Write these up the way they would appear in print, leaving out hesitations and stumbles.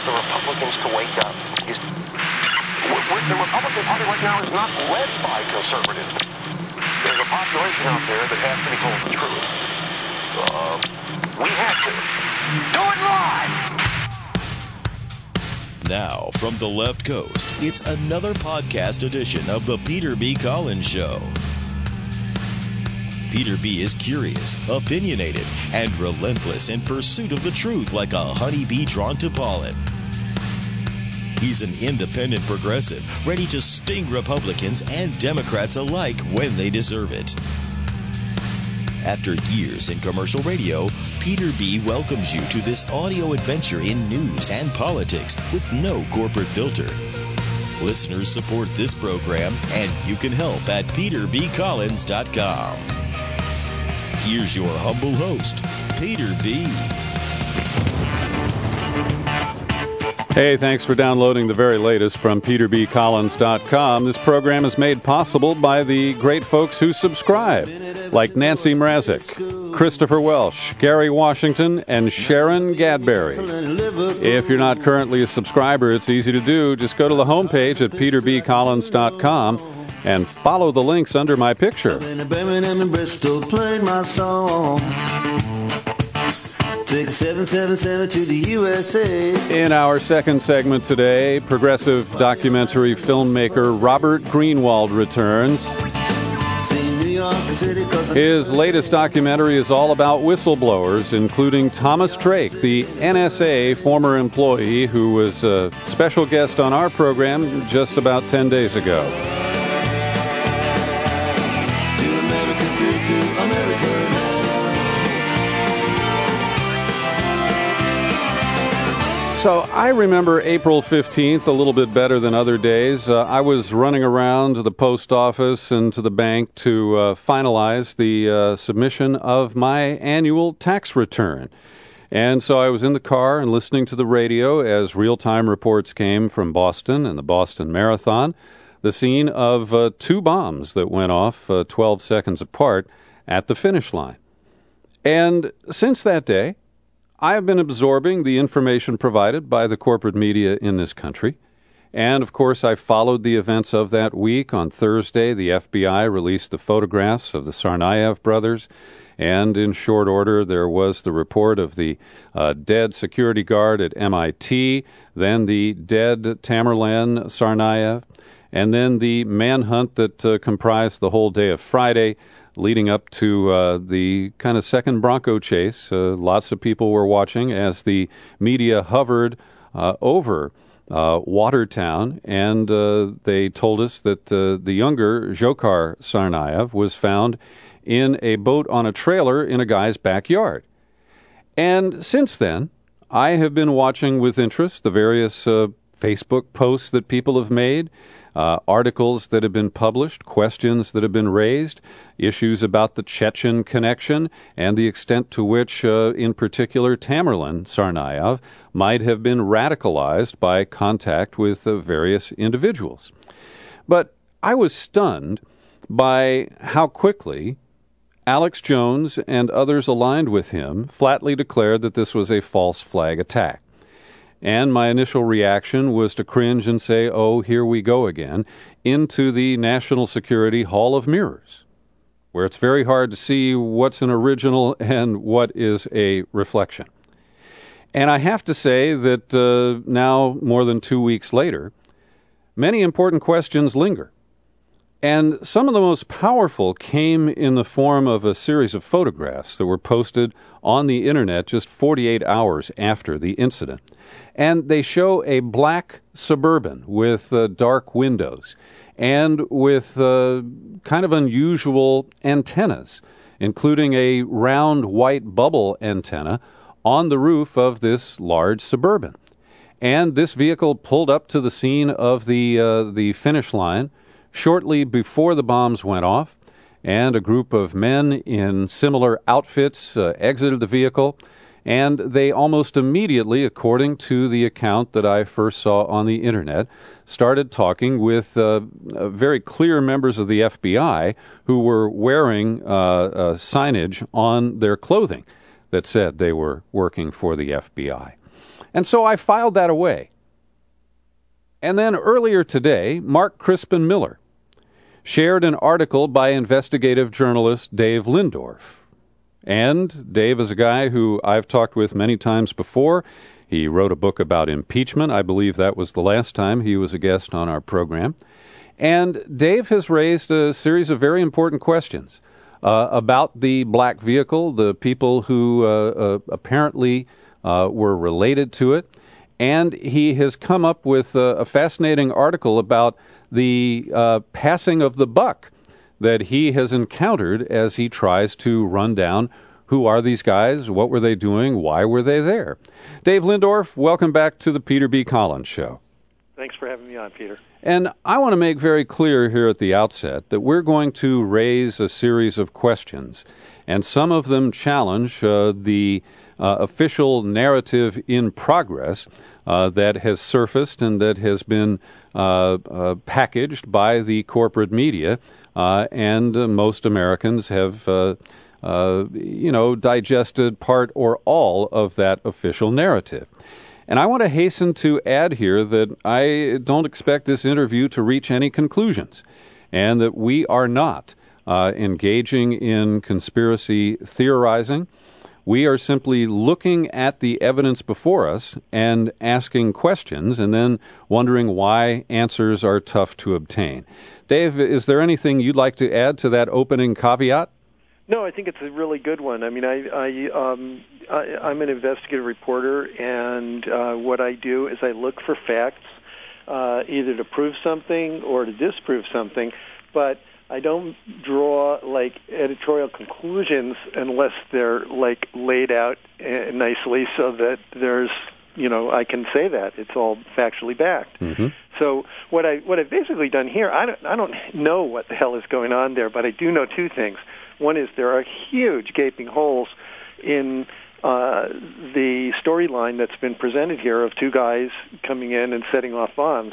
the Republicans to wake up is the Republican Party right now is not led by conservatives. There's a population out there that has to be told the truth. We have to. Do it live! Now, from the left coast, it's another podcast edition of The Peter B. Collins Show. Peter B. is curious, opinionated, and relentless in pursuit of the truth like a honeybee drawn to pollen. He's an independent progressive, ready to sting Republicans and Democrats alike when they deserve it. After years in commercial radio, Peter B. welcomes you to this audio adventure in news and politics with no corporate filter. Listeners support this program, and you can help at peterbcollins.com. Here's your humble host, Peter B. Hey, thanks for downloading the very latest from peterbcollins.com. This program is made possible by the great folks who subscribe, like Nancy Mrazek, Christopher Welsh, Gary Washington, and Sharon Gadberry. If you're not currently a subscriber, it's easy to do. Just go to the homepage at peterbcollins.com and follow the links under my picture. Take 777 to the USA. In our second segment today, progressive documentary filmmaker Robert Greenwald returns. His latest documentary is all about whistleblowers, including Thomas Drake, the NSA former employee who was a special guest on our program just about 10 days ago. So I remember April 15th a little bit better than other days. I was running around to the post office and to the bank to finalize the submission of my annual tax return. And so I was in the car and listening to the radio as real-time reports came from Boston and the Boston Marathon, the scene of two bombs that went off 12 seconds apart at the finish line. And since that day, I have been absorbing the information provided by the corporate media in this country. And, of course, I followed the events of that week. On Thursday, the FBI released the photographs of the Tsarnaev brothers. And in short order, there was the report of the dead security guard at MIT, then the dead Tamerlan Tsarnaev, and then the manhunt that comprised the whole day of Friday, leading up to the kind of second Bronco chase. Lots of people were watching as the media hovered over Watertown, and they told us that the younger Dzhokhar Tsarnaev was found in a boat on a trailer in a guy's backyard. And since then, I have been watching with interest the various Facebook posts that people have made, articles that have been published, questions that have been raised, issues about the Chechen connection, and the extent to which, in particular, Tamerlan Tsarnaev might have been radicalized by contact with various individuals. But I was stunned by how quickly Alex Jones and others aligned with him flatly declared that this was a false flag attack. And my initial reaction was to cringe and say, oh, here we go again, into the National Security Hall of Mirrors, where it's very hard to see what's an original and what is a reflection. And I have to say that now, more than 2 weeks later, many important questions linger. And some of the most powerful came in the form of a series of photographs that were posted on the internet just 48 hours after the incident. And they show a black Suburban with dark windows and with kind of unusual antennas, including a round white bubble antenna on the roof of this large Suburban. And this vehicle pulled up to the scene of the finish line shortly before the bombs went off, and a group of men in similar outfits exited the vehicle, and they almost immediately, according to the account that I first saw on the internet, started talking with very clear members of the FBI who were wearing signage on their clothing that said they were working for the FBI. And so I filed that away. And then earlier today, Mark Crispin Miller shared an article by investigative journalist Dave Lindorf. And Dave is a guy who I've talked with many times before. He wrote a book about impeachment. I believe that was the last time he was a guest on our program. And Dave has raised a series of very important questions about the black vehicle, the people who apparently were related to it. And he has come up with a fascinating article about the passing of the buck that he has encountered as he tries to run down who are these guys, what were they doing, why were they there. Dave Lindorf, welcome back to the Peter B. Collins Show. Thanks for having me on, Peter. And I want to make very clear here at the outset that we're going to raise a series of questions, and some of them challenge the official narrative in progress that has surfaced and that has been packaged by the corporate media, and most Americans have, digested part or all of that official narrative. And I want to hasten to add here that I don't expect this interview to reach any conclusions, and that we are not engaging in conspiracy theorizing. We are simply looking at the evidence before us and asking questions and then wondering why answers are tough to obtain. Dave, is there anything you'd like to add to that opening caveat? No, I think it's a really good one. I mean, I'm an investigative reporter, and what I do is I look for facts, either to prove something or to disprove something, but I don't draw editorial conclusions unless they're laid out nicely so that there's, I can say that it's all factually backed. Mm-hmm. So what I've basically done here, I don't know what the hell is going on there, but I do know two things. One is there are huge gaping holes in the storyline that's been presented here of two guys coming in and setting off bombs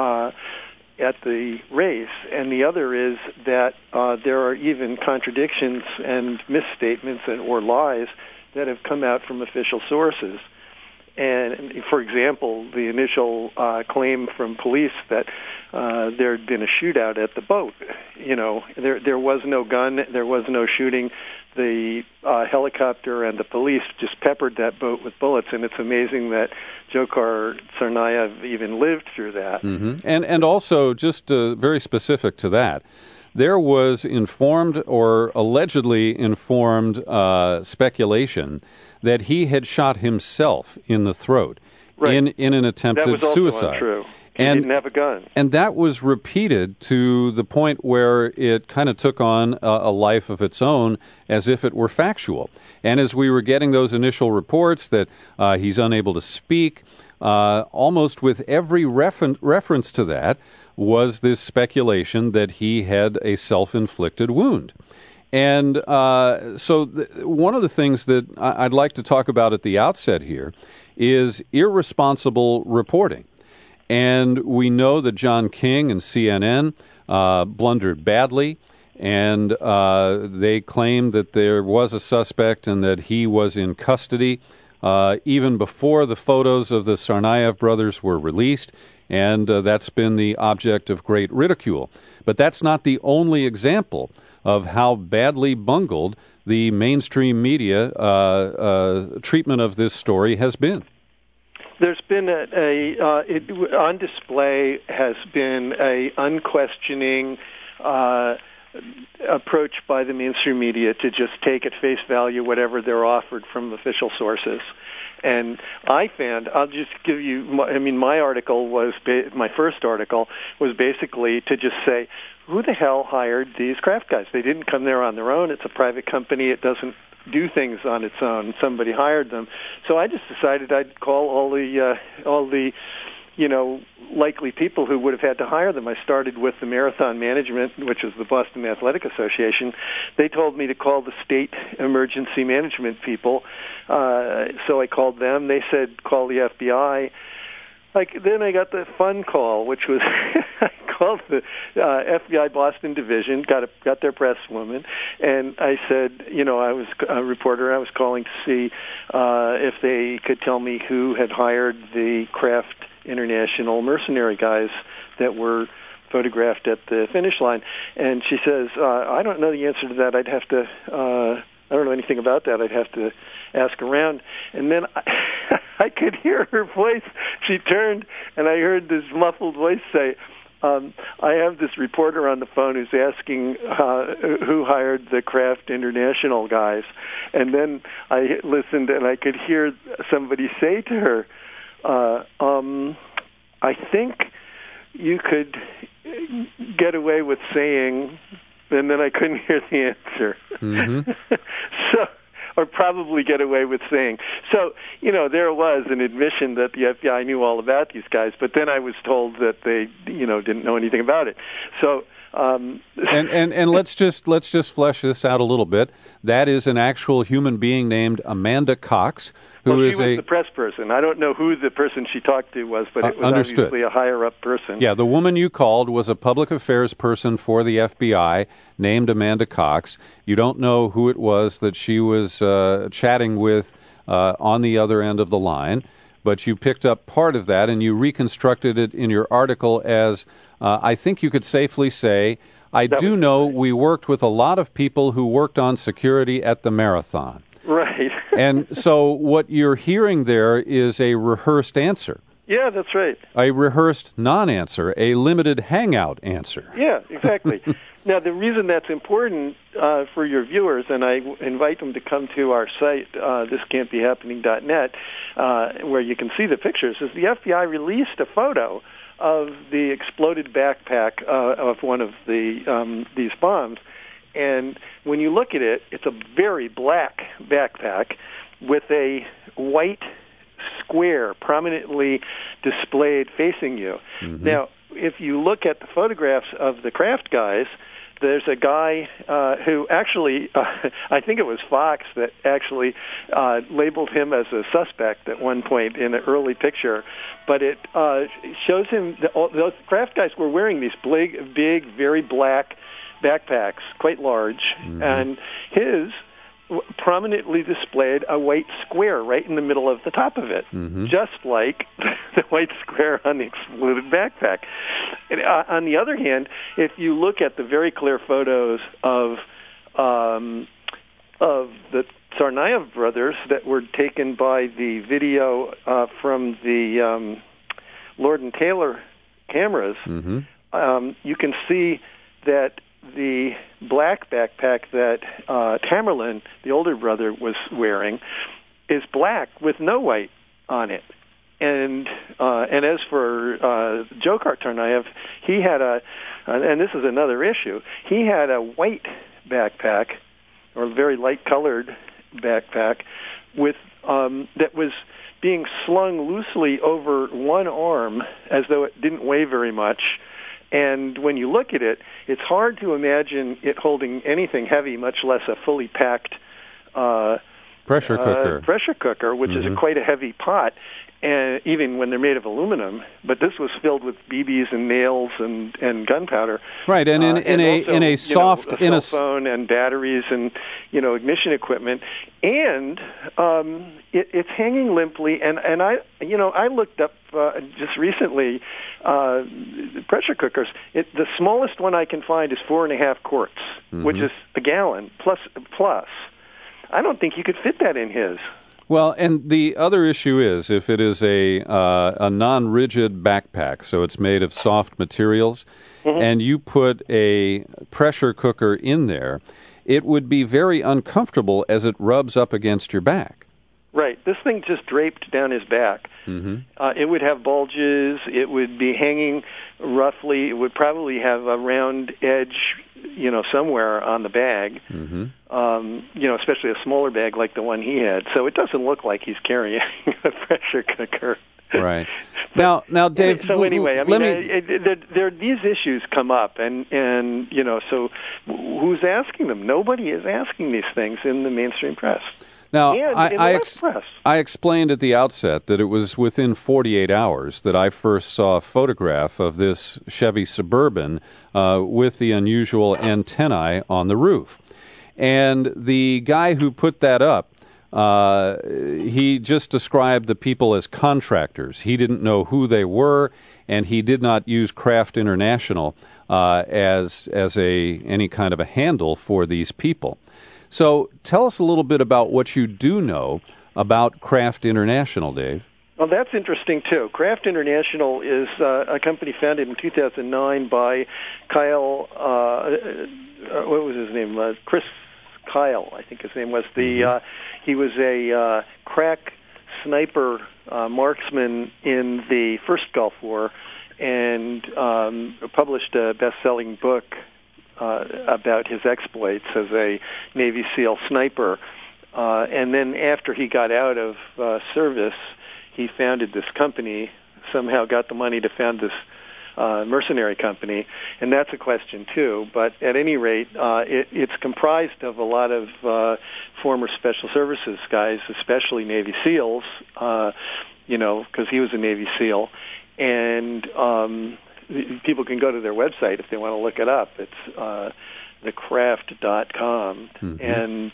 at the race, and the other is that there are even contradictions and misstatements or lies that have come out from official sources. And, for example, the initial claim from police that there had been a shootout at the boat. There was no gun, there was no shooting. The helicopter and the police just peppered that boat with bullets, and it's amazing that Dzhokhar Tsarnaev even lived through that. Mm-hmm. And also, just very specific to that, there was informed or allegedly informed speculation that he had shot himself in the throat in an attempted that was also suicide. Untrue. He didn't have a gun. And that was repeated to the point where it kind of took on a life of its own as if it were factual. And as we were getting those initial reports that he's unable to speak, almost with every reference to that was this speculation that he had a self-inflicted wound. And so one of the things that I'd like to talk about at the outset here is irresponsible reporting. And we know that John King and CNN blundered badly, and they claimed that there was a suspect and that he was in custody even before the photos of the Tsarnaev brothers were released, and that's been the object of great ridicule. But that's not the only example of how badly bungled the mainstream media treatment of this story has been. There's been on display has been a unquestioning approach by the mainstream media to just take at face value whatever they're offered from official sources. And I found, I'll just give you, my article was, my first article was basically to just say, who the hell hired these craft guys? They didn't come there on their own. It's a private company. It doesn't do things on its own. Somebody hired them. So I just decided I'd call all the likely people who would have had to hire them. I started with the Marathon Management, which is the Boston Athletic Association. They told me to call the state emergency management people. So I called them. They said, call the FBI. Then I got the fun call, which was I called the FBI Boston Division, got their press woman, and I said, I was a reporter. I was calling to see if they could tell me who had hired the Kraft International mercenary guys that were photographed at the finish line. And she says, I don't know the answer to that. I don't know anything about that. I'd have to ask around. And then I could hear her voice. She turned, and I heard this muffled voice say, I have this reporter on the phone who's asking who hired the Kraft International guys. And then I listened, and I could hear somebody say to her, I think you could get away with saying, and then I couldn't hear the answer. Mm-hmm. Or probably get away with saying. So, there was an admission that the FBI knew all about these guys, but then I was told that they, didn't know anything about it. So, and let's just flesh this out a little bit. That is an actual human being named Amanda Cox, who she is was the press person. I don't know who the person she talked to was, but it was understood. Obviously a higher-up person. Yeah, the woman you called was a public affairs person for the FBI named Amanda Cox. You don't know who it was that she was chatting with on the other end of the line, but you picked up part of that and you reconstructed it in your article as, I think you could safely say, I do know we worked with a lot of people who worked on security at the marathon. Right. And so what you're hearing there is a rehearsed answer. Yeah, that's right. A rehearsed non-answer, a limited hangout answer. Yeah, exactly. Now, the reason that's important for your viewers, and I invite them to come to our site, thiscan'tbehappening.net, where you can see the pictures, is the FBI released a photo of the exploded backpack of one of these bombs. And when you look at it, it's a very black backpack with a white square prominently displayed facing you. Mm-hmm. Now, if you look at the photographs of the Kraft guys, there's a guy who actually, I think it was Fox that actually labeled him as a suspect at one point in an early picture. But it shows him, those Kraft guys were wearing these big, very black backpacks, quite large, mm-hmm. and his prominently displayed a white square right in the middle of the top of it, mm-hmm. just like the white square on the exploded backpack. And, on the other hand, if you look at the very clear photos of the Tsarnaev brothers that were taken by the video from the Lord and Taylor cameras, mm-hmm. You can see that the black backpack that Tamerlan, the older brother, was wearing is black with no white on it. And as for Dzhokhar Tsarnaev, he had and this is another issue, he had a white backpack, or a very light-colored backpack, with that was being slung loosely over one arm as though it didn't weigh very much. And when you look at it, it's hard to imagine it holding anything heavy, much less a fully packed pressure cooker, which mm-hmm. is quite a heavy pot, and even when they're made of aluminum. But this was filled with BBs and nails and gunpowder. Right, and in a soft cell phone and batteries and ignition equipment, and it's hanging limply. And I looked up just recently pressure cookers. The smallest one I can find is 4.5 quarts, mm-hmm. which is a gallon plus. I don't think you could fit that in his. Well, and the other issue is if it is a non-rigid backpack, so it's made of soft materials, mm-hmm. and you put a pressure cooker in there, it would be very uncomfortable as it rubs up against your back. Right. This thing just draped down his back. Mm-hmm. It would have bulges. It would be hanging roughly. It would probably have a round edge, somewhere on the bag, mm-hmm. Especially a smaller bag like the one he had. So it doesn't look like he's carrying a pressure cooker. Right. Now, Dave. So anyway, these issues come up, and so who's asking them? Nobody is asking these things in the mainstream press. Now, and in the left press. I explained at the outset that it was within 48 hours that I first saw a photograph of this Chevy Suburban with the unusual antennae on the roof. And the guy who put that up, he just described the people as contractors. He didn't know who they were, and he did not use Kraft International as any kind of a handle for these people. So tell us a little bit about what you do know about Kraft International, Dave. Well, that's interesting, too. Kraft International is a company founded in 2009 by Kyle, what was his name? Chris Kyle, I think his name was. He was a crack sniper marksman in the first Gulf War and published a best-selling book about his exploits as a Navy SEAL sniper. And then after he got out of service, he founded this company, somehow got the money to found this mercenary company, and that's a question too. But at any rate, it's comprised of a lot of former Special Services guys, especially Navy SEALs, because he was a Navy SEAL. And people can go to their website if they want to look it up. It's thekraft.com, and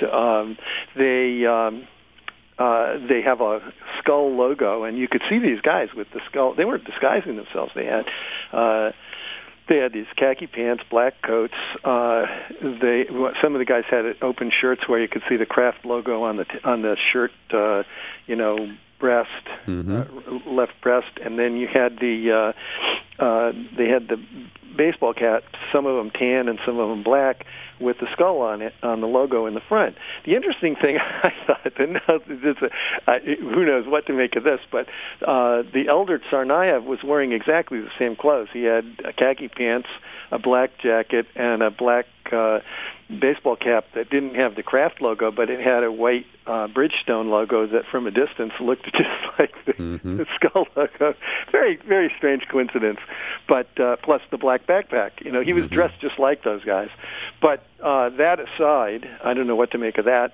they have a skull logo, and you could see these guys with the skull. They weren't disguising themselves. They had these khaki pants, black coats. Some of the guys had open shirts where you could see the Kraft logo on the shirt, breast, left breast, and then you had they had the baseball caps, some of them tan and some of them black, with the skull on it, on the logo in the front. The interesting thing, I thought, and who knows what to make of this, but the elder Tsarnaev was wearing exactly the same clothes. He had khaki pants, a black jacket, and a black baseball cap that didn't have the Kraft logo, but it had a white Bridgestone logo that from a distance looked just like the skull logo. Very, very strange coincidence. But plus the black backpack. He was dressed just like those guys. But that aside, I don't know what to make of that,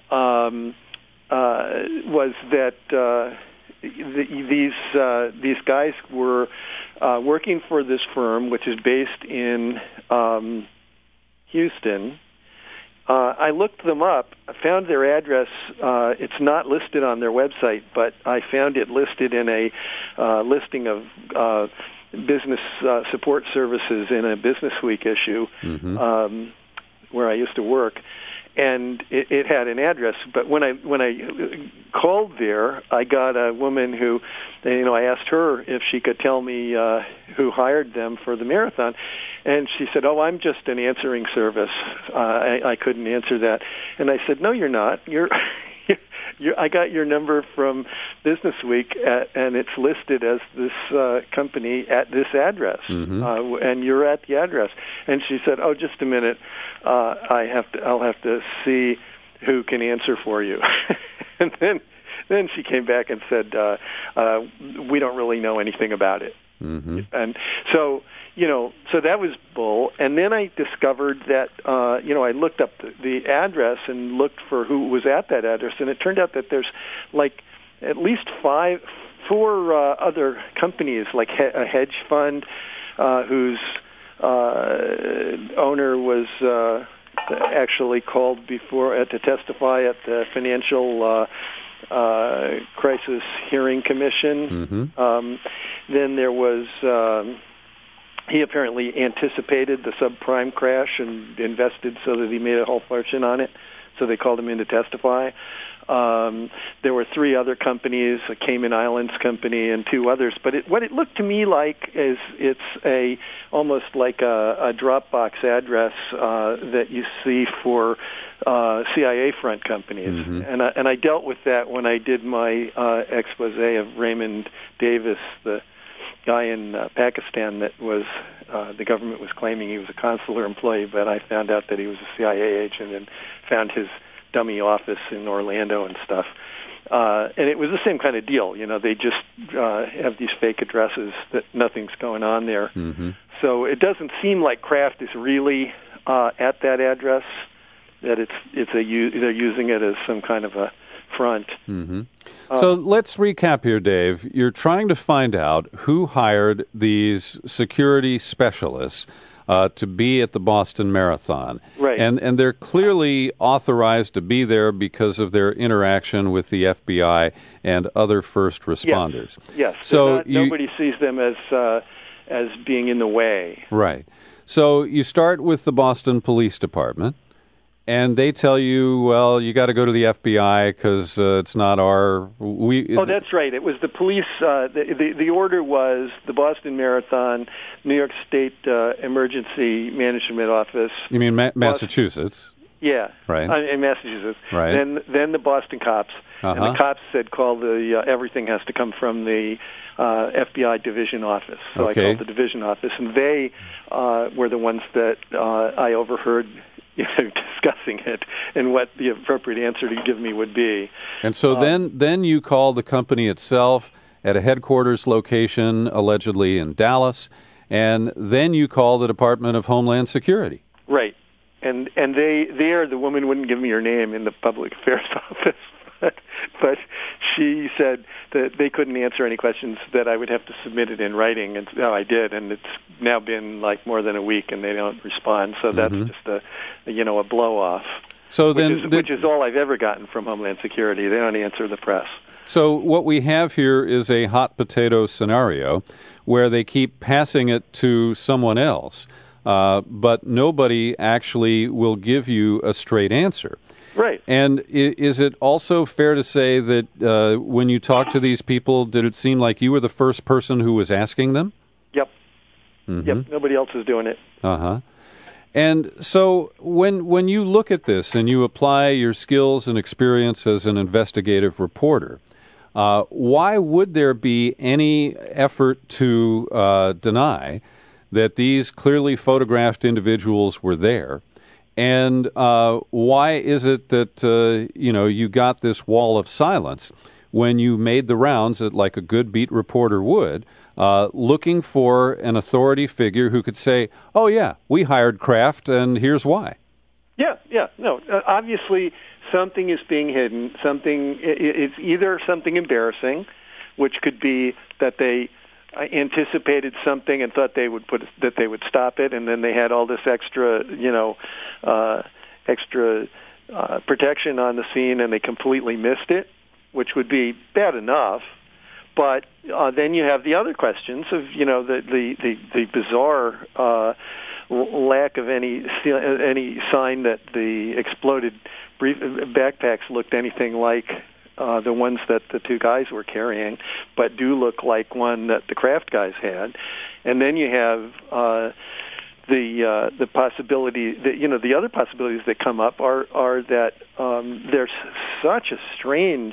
was that these guys were working for this firm, which is based in Houston. I looked them up. I found their address. It's not listed on their website, but I found it listed in a listing of business support services in a Business Week issue where I used to work. And it had an address, but when I called there, I got a woman who, I asked her if she could tell me who hired them for the marathon, and she said, "Oh, I'm just an answering service. I couldn't answer that." And I said, "No, you're not. I got your number from Business Week, and it's listed as this company at this address, and you're at the address." And she said, "Oh, just a minute. I'll have to see who can answer for you." And then she came back and said, "We don't really know anything about it." And so, so that was bull. And then I discovered that, I looked up the address and looked for who was at that address, and it turned out that there's like at least four other companies, like a hedge fund whose owner was actually called before to testify at the Financial Crisis Hearing Commission. Then there was he apparently anticipated the subprime crash and invested so that he made a whole fortune on it, so they called him in to testify. There were three other companies, a Cayman Islands company and two others. But what it looked to me like is it's almost like a Dropbox address that you see for CIA front companies. And I dealt with that when I did my expose of Raymond Davis, the guy in Pakistan that was the government was claiming he was a consular employee, but I found out that he was a CIA agent and found his dummy office in Orlando and stuff. And it was the same kind of deal. They just have these fake addresses that nothing's going on there. So it doesn't seem like Kraft is really at that address, that they're using it as some kind of a front. Mm-hmm. So let's recap here, Dave. You're trying to find out who hired these security specialists to be at the Boston Marathon. Right. And they're clearly authorized to be there because of their interaction with the FBI and other first responders. Yes. So nobody sees them as being in the way. Right. So you start with the Boston Police Department, and they tell you, well, you got to go to the FBI because it's not our... Oh, that's right. It was the police. The order was the Boston Marathon, New York State Emergency Management Office. You mean Massachusetts? Yeah. Right. In Massachusetts. Right. Then the Boston cops. Uh-huh. And the cops said, call the... everything has to come from the FBI division office. So Okay. I called the division office, and they were the ones that I overheard discussing it and what the appropriate answer to give me would be. And so then you call the company itself at a headquarters location, allegedly in Dallas, and then you call the Department of Homeland Security. Right. And the woman wouldn't give me her name in the public affairs office, but she said that they couldn't answer any questions, that I would have to submit it in writing, and so I did, and it's now been like more than a week, and they don't respond. So that's just a blow off. So which is all I've ever gotten from Homeland Security. They don't answer the press. So what we have here is a hot potato scenario where they keep passing it to someone else, but nobody actually will give you a straight answer. Right. And is it also fair to say that when you talk to these people, did it seem like you were the first person who was asking them? Yep. Mm-hmm. Yep. Nobody else is doing it. Uh-huh. And so when you look at this and you apply your skills and experience as an investigative reporter, why would there be any effort to deny that these clearly photographed individuals were there? And why is it that you got this wall of silence when you made the rounds, like a good beat reporter would, looking for an authority figure who could say, "Oh yeah, we hired Kraft, and here's why." Yeah. No, obviously something is being hidden. It's either something embarrassing, which could be that they anticipated something and thought they would stop it, and then they had all this extra protection on the scene, and they completely missed it, which would be bad enough. But then you have the other questions of the bizarre lack of any sign that the exploded backpacks looked anything like the ones that the two guys were carrying, but do look like one that the Kraft guys had. And then you have the possibility that the other possibilities that come up are that there's such a strange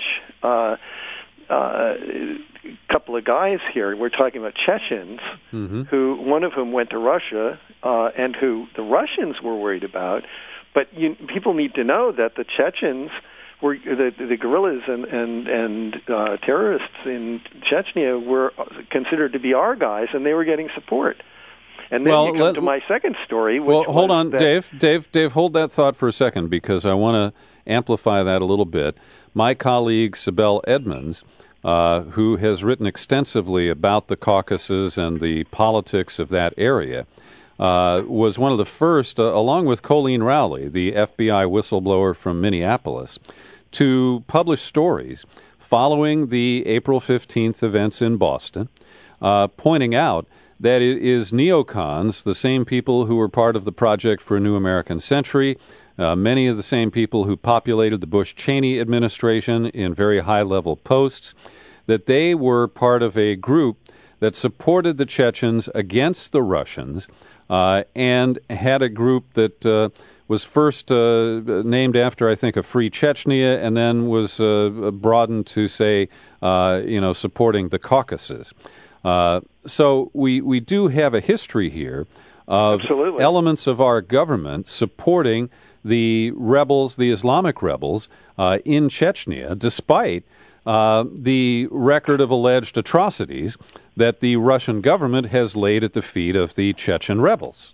couple of guys here. We're talking about Chechens, who one of whom went to Russia, and who the Russians were worried about. But people need to know that the Chechens were the guerrillas and terrorists in Chechnya were considered to be our guys, and they were getting support. And then you come to my second story. Which hold on, Dave, hold that thought for a second, because I want to amplify that a little bit. My colleague, Sibel Edmonds, who has written extensively about the Caucasus and the politics of that area, was one of the first, along with Colleen Rowley, the FBI whistleblower from Minneapolis, to publish stories following the April 15th events in Boston, pointing out that it is neocons, the same people who were part of the Project for a New American Century, many of the same people who populated the Bush-Cheney administration in very high-level posts, that they were part of a group that supported the Chechens against the Russians, and had a group that was first named after, I think, a free Chechnya, and then was broadened to say, supporting the Caucasus. So we do have a history here of Absolutely. Elements of our government supporting the rebels, the Islamic rebels, in Chechnya, despite the record of alleged atrocities that the Russian government has laid at the feet of the Chechen rebels.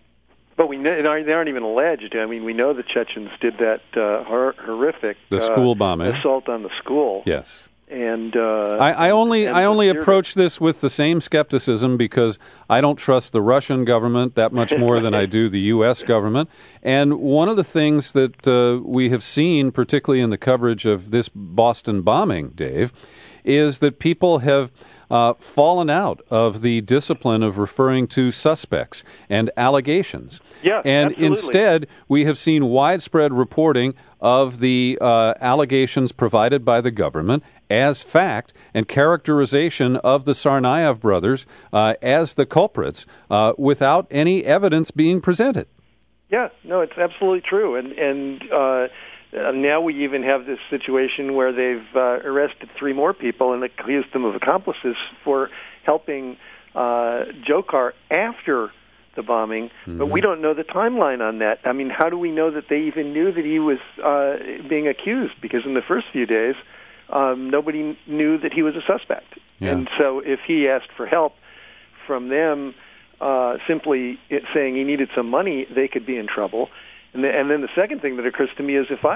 But they aren't even alleged. I mean, we know the Chechens did that horrific school bombing, assault on the school. Yes. And I only approach this with the same skepticism because I don't trust the Russian government that much more than I do the U.S. government. And one of the things that we have seen, particularly in the coverage of this Boston bombing, Dave, is that people have fallen out of the discipline of referring to suspects and allegations. Yeah, and absolutely. Instead, we have seen widespread reporting of the allegations provided by the government as fact and characterization of the Tsarnaev brothers as the culprits without any evidence being presented. Yeah, no, it's absolutely true. And now we even have this situation where they've arrested 3 more people and accused them of accomplices for helping Dzhokhar after the bombing, but we don't know the timeline on that. I mean, how do we know that they even knew that he was being accused? Because in the first few days, nobody knew that he was a suspect. Yeah. And so if he asked for help from them, simply saying he needed some money, they could be in trouble. And then the second thing that occurs to me is if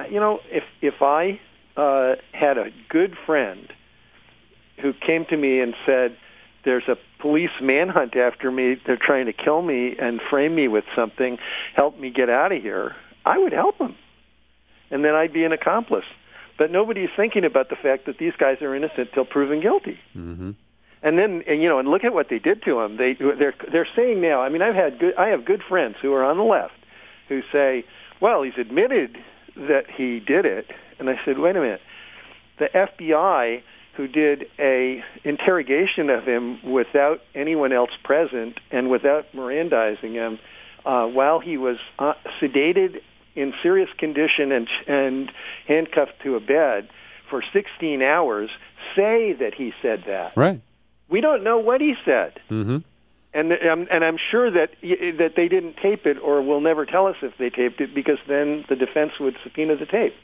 I had a good friend who came to me and said, "There's a police manhunt after me. They're trying to kill me and frame me with something. Help me get out of here," I would help him, and then I'd be an accomplice. But nobody's thinking about the fact that these guys are innocent till proven guilty. Mm-hmm. And then, and look at what they did to him. They're saying now. I mean, I have good friends who are on the left who say, "Well, he's admitted that he did it." And I said, "Wait a minute. The FBI, who did a interrogation of him without anyone else present and without Mirandizing him, while he was sedated in serious condition and handcuffed to a bed for 16 hours, say that he said that." Right. We don't know what he said. Mm-hmm. And I'm sure that they didn't tape it, or will never tell us if they taped it, because then the defense would subpoena the tape.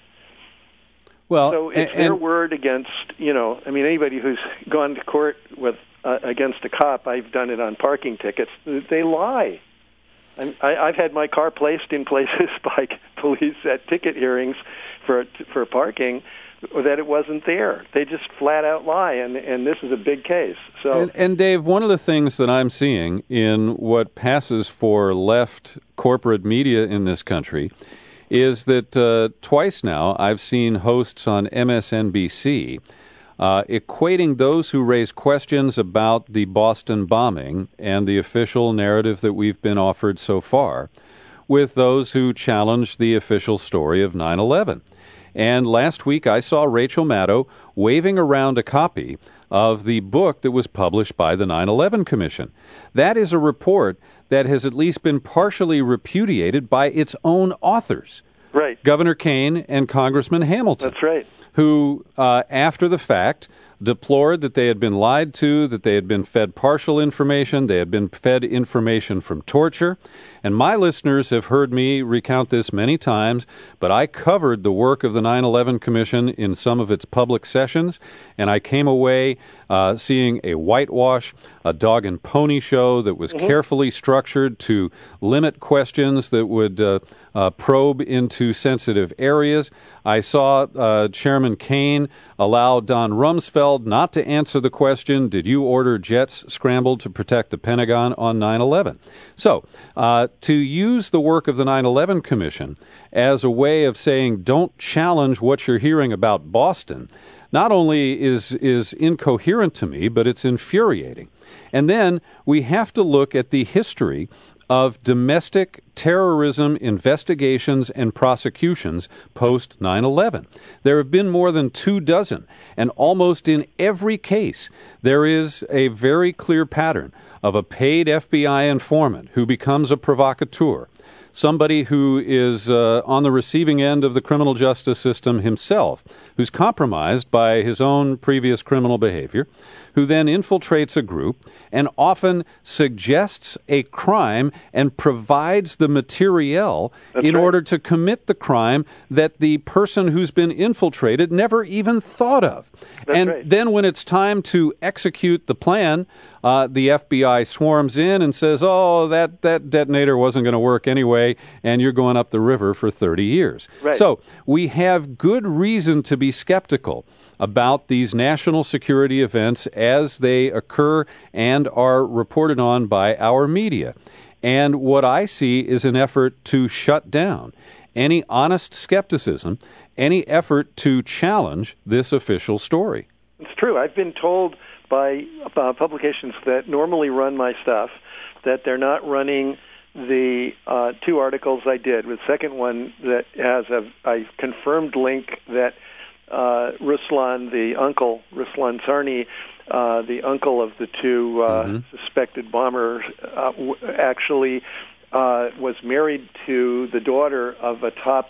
Well, so it's their word against, anybody who's gone to court with against a cop. I've done it on parking tickets. They lie. I've had my car placed in places by police at ticket hearings for parking that it wasn't there. They just flat out lie, and this is a big case. So, and Dave, one of the things that I'm seeing in what passes for left corporate media in this country is that twice now I've seen hosts on MSNBC equating those who raise questions about the Boston bombing and the official narrative that we've been offered so far with those who challenge the official story of 9/11. And last week I saw Rachel Maddow waving around a copy of the book that was published by the 9/11 Commission. That is a report that has at least been partially repudiated by its own authors. Right. Governor Kane and Congressman Hamilton. That's right. Who, after the fact, deplored that they had been lied to, that they had been fed partial information, they had been fed information from torture. And my listeners have heard me recount this many times, but I covered the work of the 9/11 Commission in some of its public sessions, and I came away seeing a whitewash, a dog and pony show that was carefully structured to limit questions that would probe into sensitive areas. I saw Chairman Kane allow Don Rumsfeld not to answer the question, "Did you order jets scrambled to protect the Pentagon on 9/11? So, to use the work of the 9/11 Commission as a way of saying, don't challenge what you're hearing about Boston, not only is incoherent to me, but it's infuriating. And then we have to look at the history of domestic terrorism investigations and prosecutions post 9/11. There have been more than 24, and almost in every case, there is a very clear pattern of a paid FBI informant who becomes a provocateur, somebody who is on the receiving end of the criminal justice system himself, who's compromised by his own previous criminal behavior, who then infiltrates a group and often suggests a crime and provides the materiel in order to commit the crime that the person who's been infiltrated never even thought of. Then when it's time to execute the plan, the FBI swarms in and says, oh, that detonator wasn't going to work anyway, and you're going up the river for 30 years. Right. So we have good reason to be skeptical about these national security events as they occur and are reported on by our media. And what I see is an effort to shut down any honest skepticism, any effort to challenge this official story. It's true. I've been told by publications that normally run my stuff that they're not running the 2 articles I did, with the second one that has a confirmed link that Ruslan Sarni, the uncle of the 2 suspected bombers, actually was married to the daughter of a top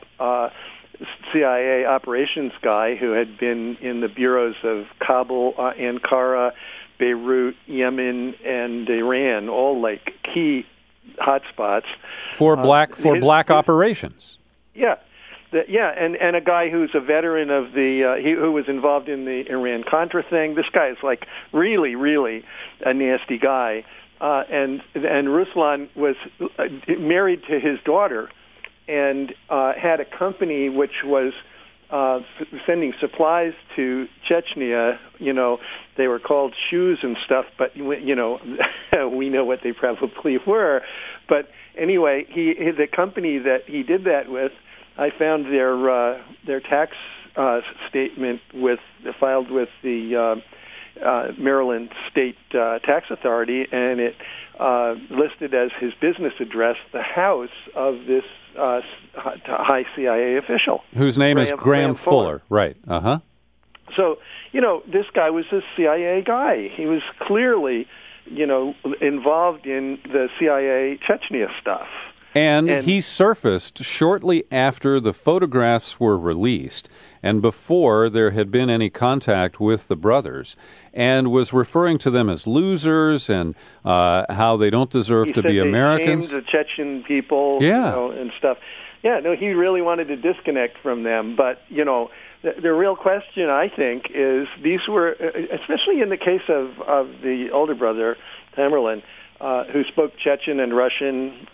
CIA operations guy who had been in the bureaus of Kabul, Ankara, Beirut, Yemen, and Iran, all like key hotspots for black operations. Yeah. And a guy who's a veteran of who was involved in the Iran-Contra thing. This guy is like really, really a nasty guy. And Ruslan was married to his daughter and had a company which was sending supplies to Chechnya. You know, they were called shoes and stuff, but, you know, we know what they probably were. But anyway, the company that he did that with, I found their tax statement filed with the Maryland State Tax Authority, and it listed as his business address the house of this high CIA official, whose name is Graham Fuller. Right. So, you know, this guy was a CIA guy. He was clearly, you know, involved in the CIA Chechnya stuff. And he surfaced shortly after the photographs were released and before there had been any contact with the brothers, and was referring to them as losers and how they don't deserve to be Americans. He shamed the Chechen people, you know, and stuff. Yeah, no, he really wanted to disconnect from them. But, you know, the real question, I think, is these were, especially in the case of the older brother, Tamerlan, who spoke Chechen and Russian.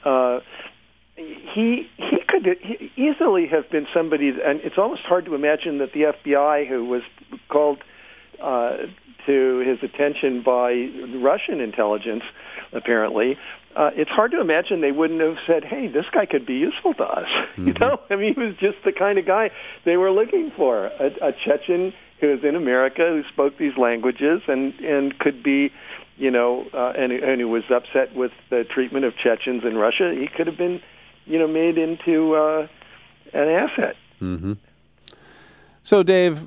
He could easily have been somebody, and it's almost hard to imagine that the FBI, who was called to his attention by Russian intelligence, apparently, it's hard to imagine they wouldn't have said, hey, this guy could be useful to us. You know, I mean, he was just the kind of guy they were looking for, a Chechen who was in America, who spoke these languages and could be, you know, and who was upset with the treatment of Chechens in Russia. He could have been, you know, made into an asset. So, Dave,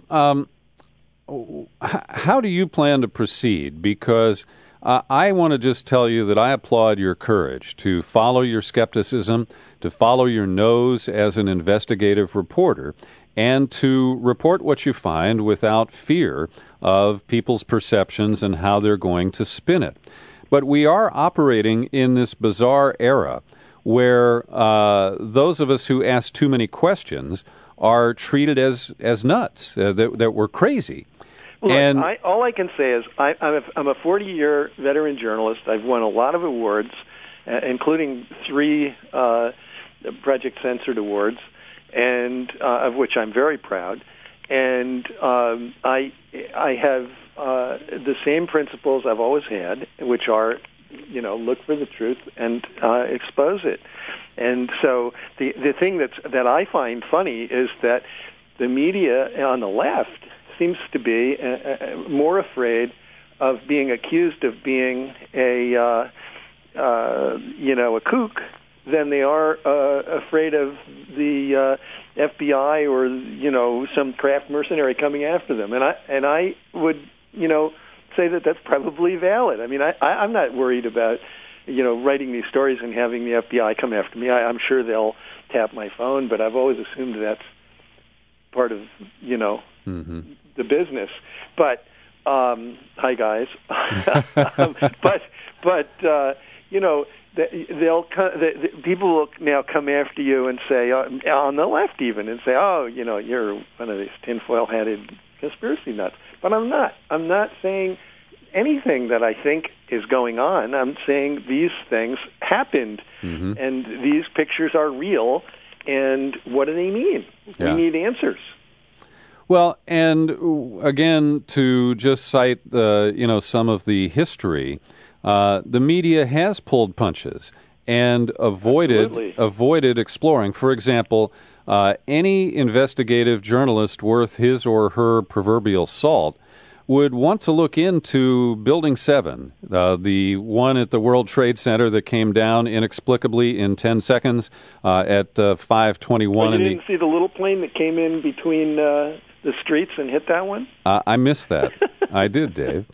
how do you plan to proceed? Because I want to just tell you that I applaud your courage to follow your skepticism, to follow your nose as an investigative reporter, and to report what you find without fear of people's perceptions and how they're going to spin it. But we are operating in this bizarre era where those of us who ask too many questions are treated as nuts, that we're crazy. Look, all I can say is I'm a 40-year veteran journalist. I've won a lot of awards, including 3 Project Censored awards, and of which I'm very proud. And I have the same principles I've always had, which are, you know, look for the truth and expose it. And so the thing that I find funny is that the media on the left seems to be more afraid of being accused of being a kook than they are afraid of the FBI or, you know, some craft mercenary coming after them. And I would, you know, say that that's probably valid. I mean, I'm not worried about writing these stories and having the FBI come after me. I'm sure they'll tap my phone, but I've always assumed that's part of, the business. But, hi guys. People will now come after you and say, on the left even, and say, you're one of these tinfoil-hatted conspiracy nuts. But I'm not. I'm not saying anything that I think is going on. I'm saying these things happened, and these pictures are real, and what do they mean? We need answers. Well, and again, to just cite some of the history, the media has pulled punches and avoided exploring. For example, any investigative journalist worth his or her proverbial salt would want to look into Building 7, the one at the World Trade Center that came down inexplicably in 10 seconds at 5:21. Well, you didn't see the little plane that came in between the streets and hit that one? I missed that. I did, Dave.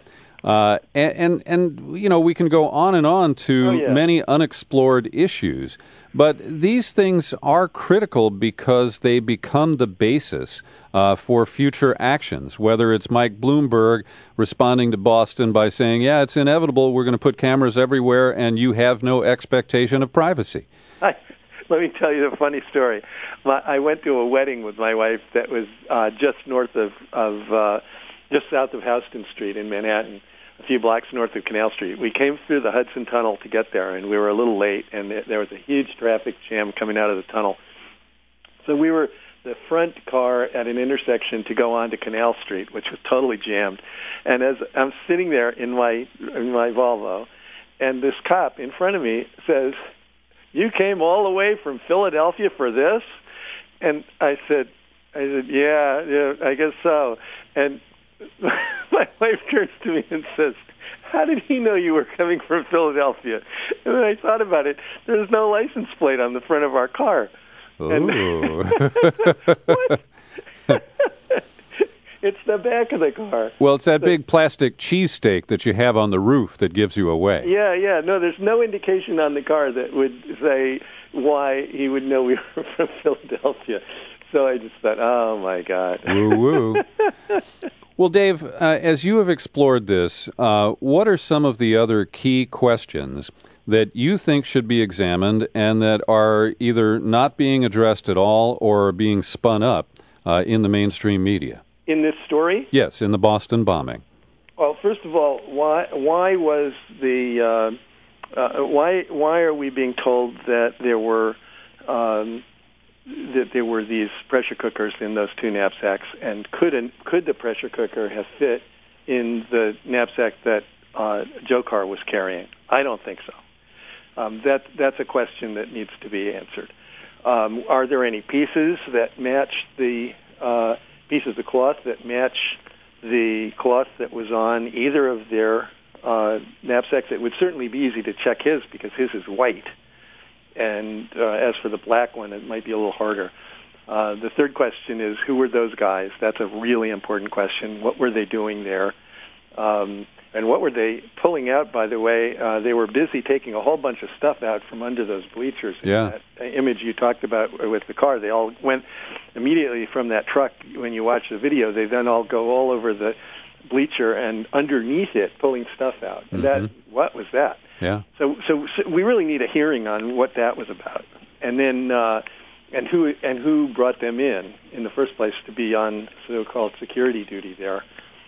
And we can go on and on to many unexplored issues, but these things are critical because they become the basis for future actions, whether it's Mike Bloomberg responding to Boston by saying, it's inevitable, we're going to put cameras everywhere, and you have no expectation of privacy. Let me tell you a funny story. I went to a wedding with my wife that was just north of just south of Houston Street in Manhattan, a few blocks north of Canal Street. We came through the Hudson Tunnel to get there, and we were a little late, and there was a huge traffic jam coming out of the tunnel. So we were the front car at an intersection to go on to Canal Street, which was totally jammed. And as I'm sitting there in my Volvo, and this cop in front of me says, "You came all the way from Philadelphia for this?" And I said, yeah, I guess so. And my wife turns to me and says, "How did he know you were coming from Philadelphia?" And then I thought about it. There's no license plate on the front of our car. Ooh. What? It's the back of the car. Well, it's that big plastic cheesesteak that you have on the roof that gives you away. Yeah. No, there's no indication on the car that would say why he would know we were from Philadelphia. So I just thought, oh, my God. Woo-woo. Well, Dave, as you have explored this, what are some of the other key questions that you think should be examined and that are either not being addressed at all or being spun up in the mainstream media? In this story? Yes, in the Boston bombing. Well, first of all, why was the why are we being told that there were these pressure cookers in those two knapsacks, and could the pressure cooker have fit in the knapsack that Joe Carr was carrying? I don't think so. That's a question that needs to be answered. Are there any pieces that match the pieces of cloth that match the cloth that was on either of their knapsacks? It would certainly be easy to check his because his is white. And as for the black one, it might be a little harder. The third question is, who were those guys? That's a really important question. What were they doing there? And what were they pulling out, by the way? They were busy taking a whole bunch of stuff out from under those bleachers. Yeah. That image you talked about with the car, they all went immediately from that truck. When you watch the video, they then all go all over the bleacher and underneath it, pulling stuff out. And what was that? Yeah. So we really need a hearing on what that was about, and then and who brought them in the first place to be on so-called security duty there.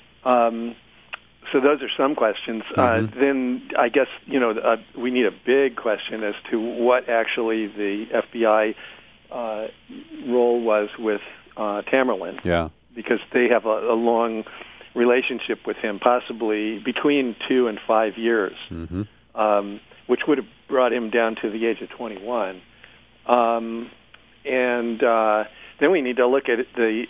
So those are some questions. Then I guess we need a big question as to what actually the FBI role was with Tamerlan. Yeah. Because they have a long relationship with him, possibly between 2 and 5 years. Which would have brought him down to the age of 21. And then we need to look at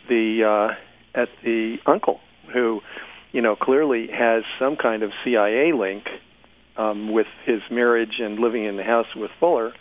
the uncle, who, clearly has some kind of CIA link with his marriage and living in the house with Fuller.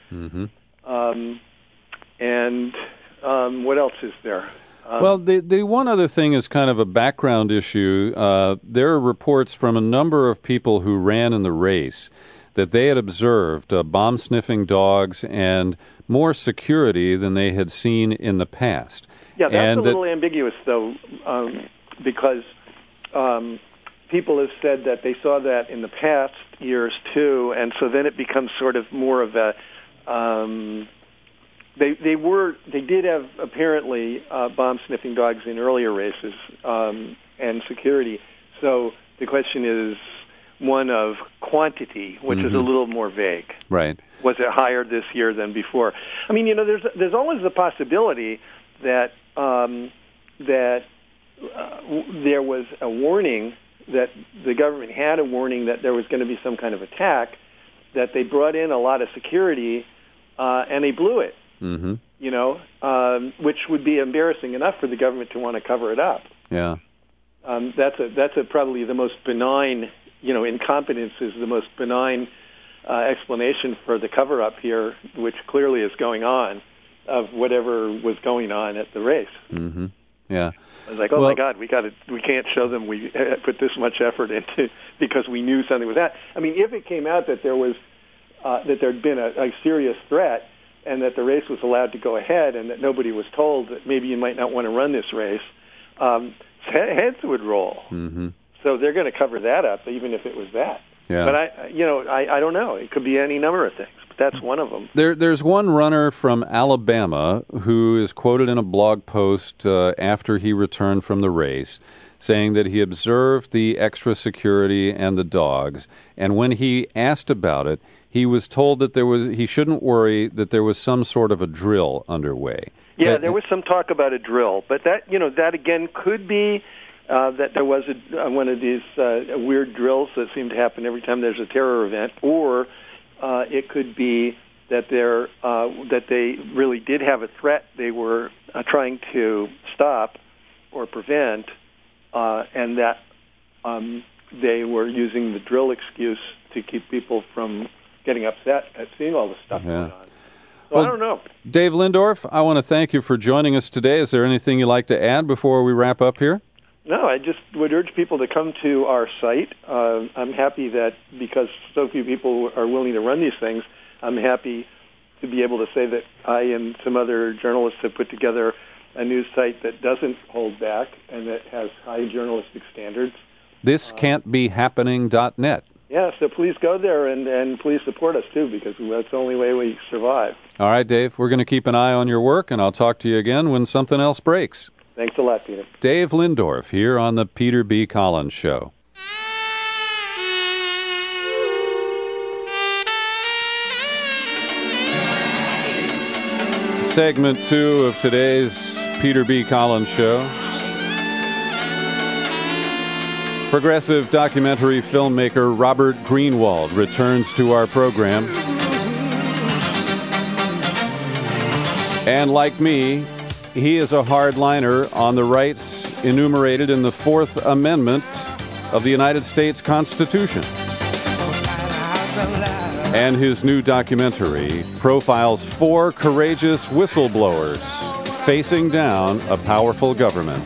And what else is there? Well, the one other thing is kind of a background issue. There are reports from a number of people who ran in the race that they had observed bomb-sniffing dogs and more security than they had seen in the past. Yeah, that's a little ambiguous, though, because people have said that they saw that in the past years, too, and so then it becomes sort of more of a... They did have, apparently, bomb-sniffing dogs in earlier races and security, so the question is one of quantity, which is a little more vague. Right. Was it higher this year than before? I mean, there's always the possibility that there was a warning, that the government had a warning that there was going to be some kind of attack, that they brought in a lot of security, and they blew it. Mm-hmm. Which would be embarrassing enough for the government to want to cover it up. Yeah. That's probably the most benign, incompetence is the most benign explanation for the cover-up here, which clearly is going on, of whatever was going on at the race. Mm-hmm. Yeah. I was like, my God, we can't show them we put this much effort into because we knew something was that. I mean, if it came out that there was that there'd been a serious threat and that the race was allowed to go ahead and that nobody was told that maybe you might not want to run this race, heads would roll. Mm-hmm. So they're going to cover that up, even if it was that. Yeah. But I don't know. It could be any number of things, but that's one of them. There's one runner from Alabama who is quoted in a blog post after he returned from the race, saying that he observed the extra security and the dogs, and when he asked about it, he was told that he shouldn't worry, that there was some sort of a drill underway. Yeah, there was some talk about a drill, but that again could be that there was one of these weird drills that seem to happen every time there's a terror event, or it could be that that they really did have a threat they were trying to stop or prevent, and that they were using the drill excuse to keep people from getting upset at seeing all the stuff going on. So I don't know. Dave Lindorf, I want to thank you for joining us today. Is there anything you'd like to add before we wrap up here? No, I just would urge people to come to our site. I'm happy that because so few people are willing to run these things, I'm happy to be able to say that I and some other journalists have put together a news site that doesn't hold back and that has high journalistic standards. ThisCan'tBeHappening.net. Yeah, so please go there and please support us, too, because that's the only way we survive. All right, Dave, we're going to keep an eye on your work, and I'll talk to you again when something else breaks. Thanks a lot, Peter. Dave Lindorf here on the Peter B. Collins Show. Segment 2 of today's Peter B. Collins Show. Progressive documentary filmmaker Robert Greenwald returns to our program. And like me, he is a hardliner on the rights enumerated in the Fourth Amendment of the United States Constitution. And his new documentary profiles 4 courageous whistleblowers facing down a powerful government.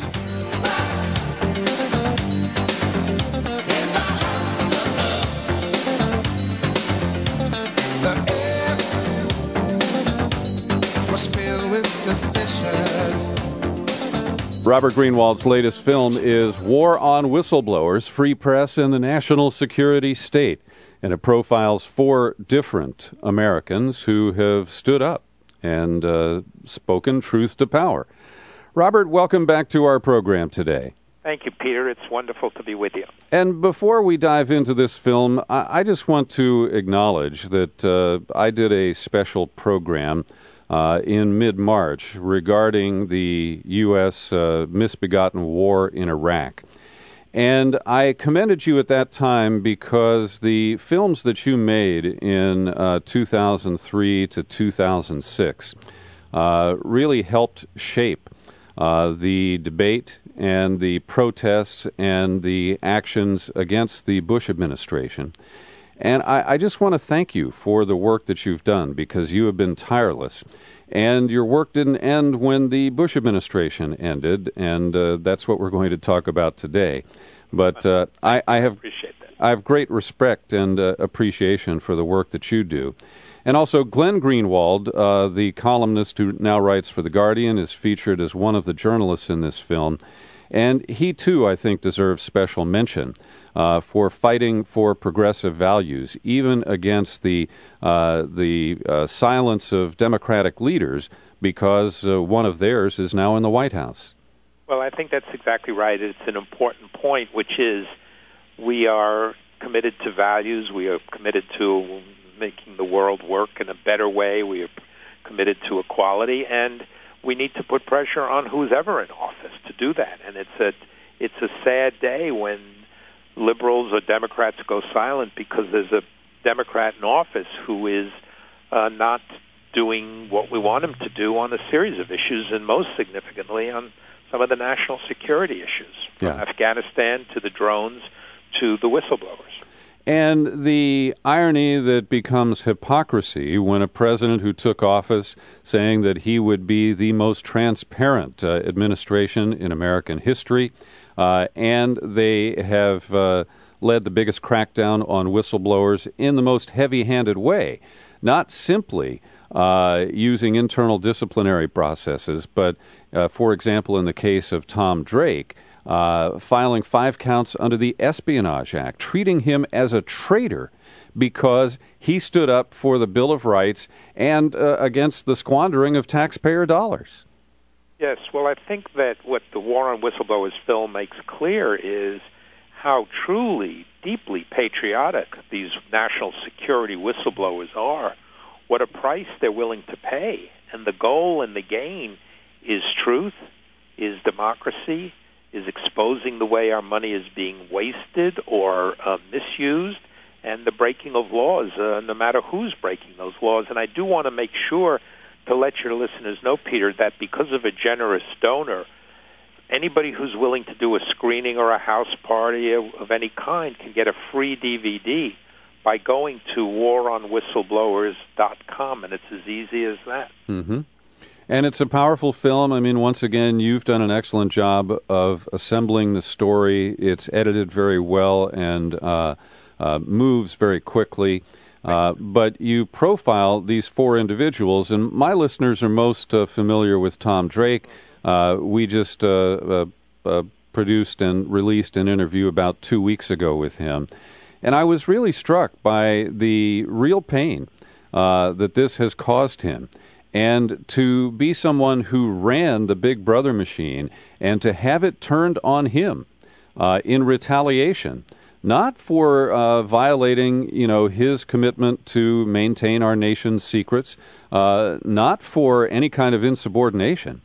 Robert Greenwald's latest film is War on Whistleblowers, Free Press in the National Security State, and it profiles 4 different Americans who have stood up and spoken truth to power. Robert, welcome back to our program today. Thank you, Peter. It's wonderful to be with you. And before we dive into this film, I just want to acknowledge that I did a special program in mid-March regarding the U.S. Misbegotten war in Iraq. And I commended you at that time because the films that you made in 2003 to 2006 really helped shape the debate and the protests and the actions against the Bush administration. And I just want to thank you for the work that you've done because you have been tireless. And your work didn't end when the Bush administration ended, and that's what we're going to talk about today. But I have appreciate that. I have great respect and appreciation for the work that you do. And also, Glenn Greenwald, the columnist who now writes for The Guardian, is featured as one of the journalists in this film. And he, too, I think, deserves special mention for fighting for progressive values, even against the silence of Democratic leaders, because one of theirs is now in the White House. Well, I think that's exactly right. It's an important point, which is we are committed to values. We are committed to making the world work in a better way. We are committed to equality, and we need to put pressure on who's ever in office to do that. And it's a sad day when liberals or Democrats go silent because there's a Democrat in office who is not doing what we want him to do on a series of issues, and most significantly on some of the national security issues, from Afghanistan to the drones to the whistleblowers. And the irony that becomes hypocrisy when a president who took office saying that he would be the most transparent administration in American history, and they have led the biggest crackdown on whistleblowers in the most heavy-handed way, not simply using internal disciplinary processes, but, for example, in the case of Tom Drake, filing 5 counts under the Espionage Act, treating him as a traitor because he stood up for the Bill of Rights and against the squandering of taxpayer dollars. Yes, well, I think that what the War on Whistleblowers film makes clear is how truly, deeply patriotic these national security whistleblowers are, what a price they're willing to pay. And the goal and the gain is truth, is democracy, is exposing the way our money is being wasted or misused, and the breaking of laws, no matter who's breaking those laws. And I do want to make sure to let your listeners know, Peter, that because of a generous donor, anybody who's willing to do a screening or a house party of any kind can get a free DVD by going to waronwhistlblowers.com, and it's as easy as that. Mm-hmm. And it's a powerful film. I mean, once again, you've done an excellent job of assembling the story. It's edited very well and moves very quickly. But you profile these 4 individuals, and my listeners are most familiar with Tom Drake. We just produced and released an interview about 2 weeks ago with him. And I was really struck by the real pain that this has caused him. And to be someone who ran the Big Brother machine and to have it turned on him in retaliation, not for violating, his commitment to maintain our nation's secrets, not for any kind of insubordination.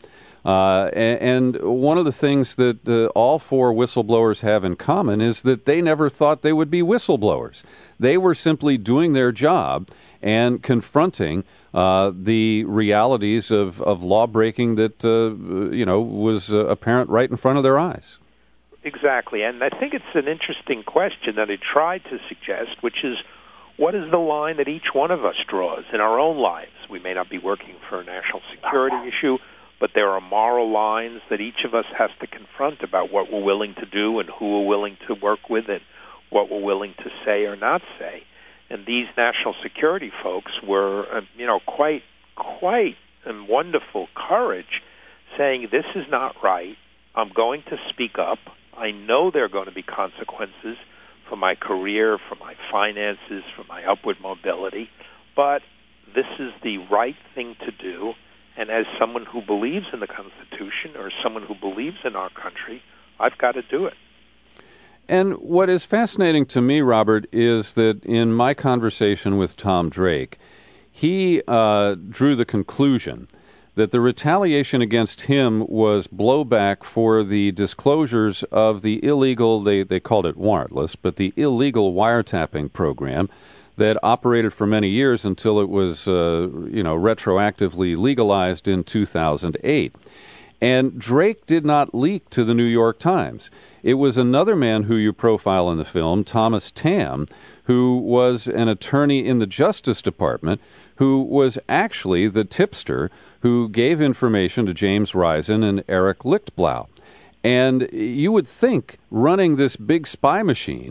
And one of the things that all 4 whistleblowers have in common is that they never thought they would be whistleblowers. They were simply doing their job and confronting the realities of law-breaking that, was apparent right in front of their eyes. Exactly, and I think it's an interesting question that I tried to suggest, which is, what is the line that each one of us draws in our own lives? We may not be working for a national security issue, but there are moral lines that each of us has to confront about what we're willing to do and who we're willing to work with and what we're willing to say or not say. And these national security folks were, quite wonderful courage, saying, this is not right. I'm going to speak up. I know there are going to be consequences for my career, for my finances, for my upward mobility, but this is the right thing to do. And as someone who believes in the Constitution or someone who believes in our country, I've got to do it. And what is fascinating to me, Robert, is that in my conversation with Tom Drake, he drew the conclusion that the retaliation against him was blowback for the disclosures of the illegal, they called it warrantless, but the illegal wiretapping program that operated for many years until it was, retroactively legalized in 2008. And Drake did not leak to the New York Times. It was another man who you profile in the film, Thomas Tam, who was an attorney in the Justice Department, who was actually the tipster who gave information to James Risen and Eric Lichtblau. And you would think, running this big spy machine,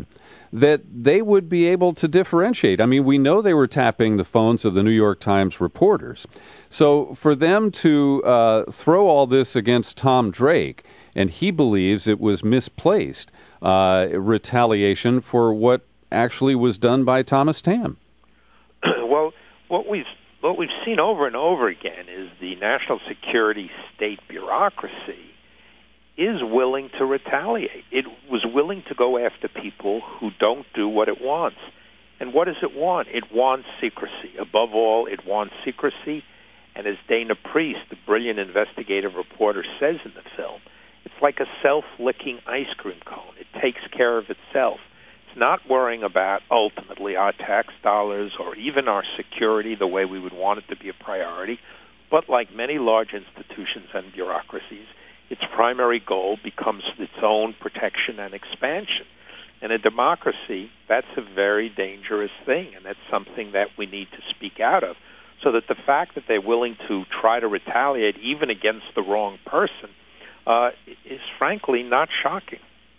that they would be able to differentiate. I mean, we know they were tapping the phones of the New York Times reporters. So for them to throw all this against Tom Drake, and he believes it was misplaced retaliation for what actually was done by Thomas Tamm. Well, what we've seen over and over again is the national security state bureaucracy is willing to retaliate. It was willing to go after people who don't do what it wants. And what does it want? It wants secrecy. Above all, it wants secrecy. And as Dana Priest, the brilliant investigative reporter, says in the film, it's like a self-licking ice cream cone. It takes care of itself. It's not worrying about, ultimately, our tax dollars or even our security the way we would want it to be a priority. But like many large institutions and bureaucracies, its primary goal becomes its own protection and expansion. In a democracy, that's a very dangerous thing, and that's something that we need to speak out of. So that the fact that they're willing to try to retaliate even against the wrong person is frankly not shocking.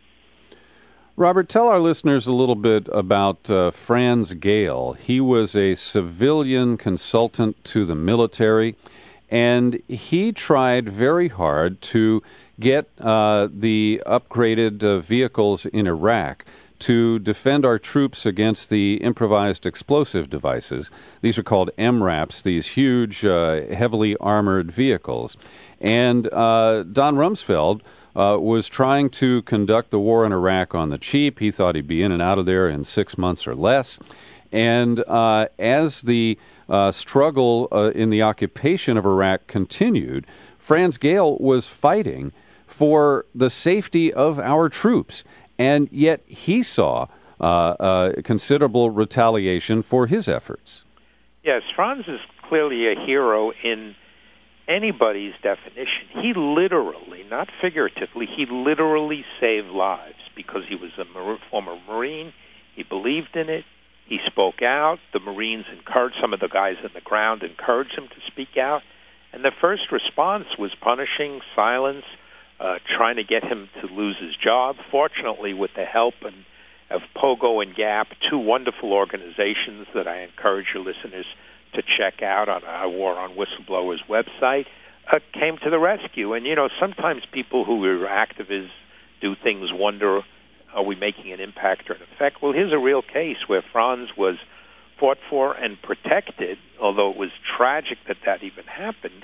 Robert, tell our listeners a little bit about Franz Gale. He was a civilian consultant to the military, and he tried very hard to get the upgraded vehicles in Iraq to defend our troops against the improvised explosive devices. These are called MRAPs, these huge, heavily armored vehicles. And Don Rumsfeld was trying to conduct the war in Iraq on the cheap. He thought he'd be in and out of there in 6 months or less. And as the struggle in the occupation of Iraq continued, Franz Gale was fighting for the safety of our troops. And yet he saw considerable retaliation for his efforts. Yes, Franz is clearly a hero in anybody's definition. He literally, not figuratively, he literally saved lives because he was a former Marine. He believed in it. He spoke out. The Marines encouraged, some of the guys on the ground encouraged him to speak out. And the first response was punishing, silence, trying to get him to lose his job. Fortunately, with the help of Pogo and GAP, two wonderful organizations that I encourage your listeners to check out on our War on Whistleblowers website, came to the rescue. And, you know, sometimes people who are activists do things, wonder, are we making an impact or an effect? Well, here's a real case where Franz was fought for and protected, although it was tragic that that even happened,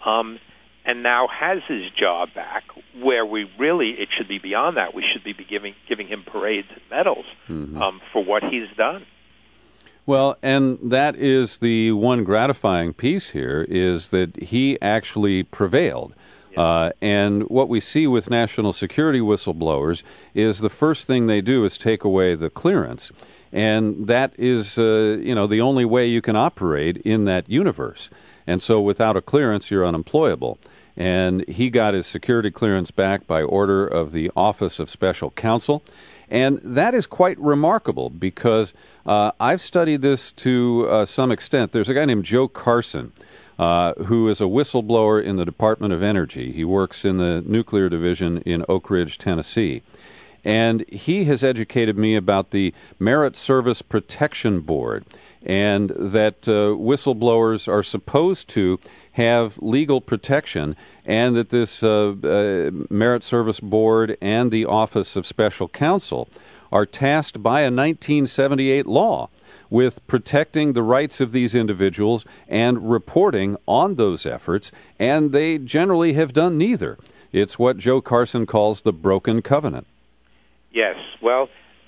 and now has his job back, where it should be beyond that. We should be giving him parades and medals for what he's done. Well, and that is the one gratifying piece here, is that he actually prevailed. And what we see with national security whistleblowers is the first thing they do is take away the clearance. And that is, the only way you can operate in that universe. And so without a clearance, you're unemployable. And he got his security clearance back by order of the Office of Special Counsel. And that is quite remarkable because I've studied this to some extent. There's a guy named Joe Carson who is a whistleblower in the Department of Energy. He works in the nuclear division in Oak Ridge, Tennessee. And he has educated me about the Merit Service Protection Board, and that whistleblowers are supposed to have legal protection, and that this Merit Service Board and the Office of Special Counsel are tasked by a 1978 law with protecting the rights of these individuals and reporting on those efforts, and they generally have done neither. It's what Joe Carson calls the broken covenant. Yes, well,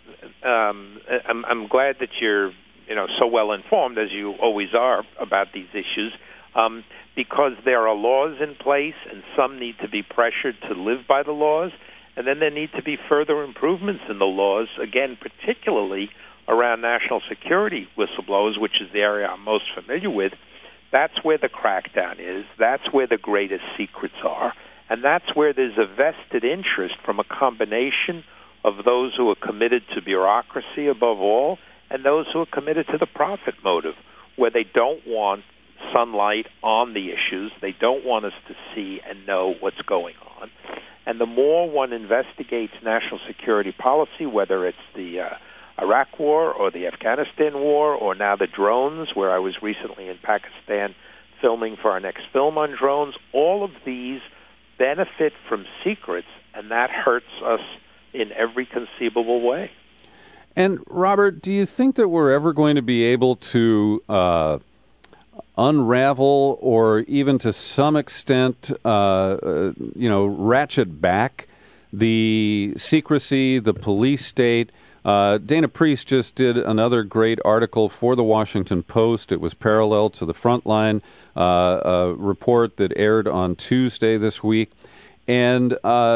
I'm glad that you're so well informed, as you always are, about these issues, because there are laws in place, and some need to be pressured to live by the laws, and then there need to be further improvements in the laws, again, particularly around national security whistleblowers, which is the area I'm most familiar with. That's where the crackdown is. That's where the greatest secrets are, and that's where there's a vested interest from a combination of those who are committed to bureaucracy above all, and those who are committed to the profit motive, where they don't want sunlight on the issues. They don't want us to see and know what's going on. And the more one investigates national security policy, whether it's the Iraq War or the Afghanistan War or now the drones, where I was recently in Pakistan filming for our next film on drones. All of these benefit from secrets, and that hurts us in every conceivable way. And, Robert, do you think that we're ever going to be able to unravel or even to some extent, ratchet back the secrecy, the police state? Dana Priest just did another great article for the Washington Post. It was parallel to the Frontline report that aired on Tuesday this week. And,